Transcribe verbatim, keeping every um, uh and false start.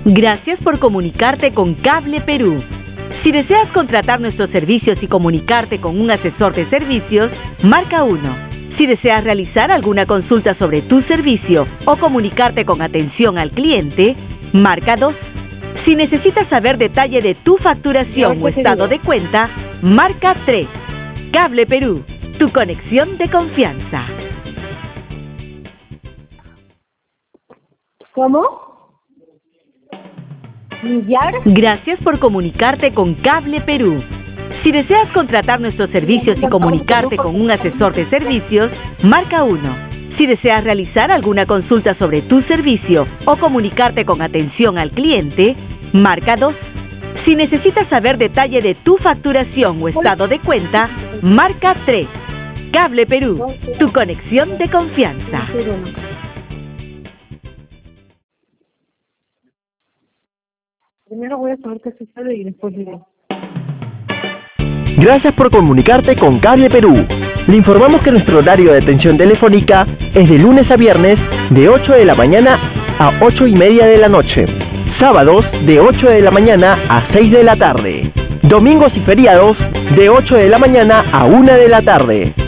Gracias por comunicarte con Cable Perú. Si deseas contratar nuestros servicios y comunicarte con un asesor de servicios, marca uno. Si deseas realizar alguna consulta sobre tu servicio o comunicarte con atención al cliente, marca dos. Si necesitas saber detalle de tu facturación o estado de cuenta, marca tres. Cable Perú, tu conexión de confianza. ¿Cómo? ¿Millar? Gracias por comunicarte con Cable Perú. Si deseas contratar nuestros servicios y comunicarte con un asesor de servicios, marca uno. Si deseas realizar alguna consulta sobre tu servicio o comunicarte con atención al cliente, marca dos. Si necesitas saber detalle de tu facturación o estado de cuenta, marca tres. Cable Perú, tu conexión de confianza. Primero voy a saber qué sucede y después digo. Gracias por comunicarte con Cable Perú. Le informamos que nuestro horario de atención telefónica es de lunes a viernes de ocho de la mañana a ocho y media de la noche. Sábados de ocho de la mañana a seis de la tarde. Domingos y feriados de ocho de la mañana a una de la tarde.